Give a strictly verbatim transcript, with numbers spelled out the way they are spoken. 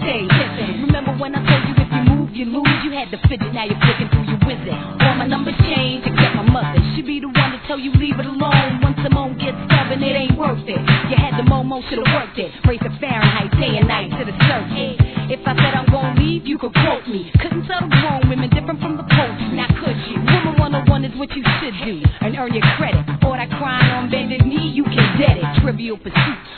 stay. Listen, remember when I told you if you move, you lose? You had to fidget, now you're flicking through your wizard. All my numbers change except my mother. She be the one to tell you leave it alone. Once Simone gets stubborn, it ain't worth it. You had the Momo, should've worked it. Raise the Fahrenheit, day and night to the circuit. If I said I'm gonna leave, you could quote me. Couldn't tell the grown women different from the poultry. Now could you? Woman one oh one is what you should do and earn your credit. All that crying on bended knee, you can get it. Trivial pursuits.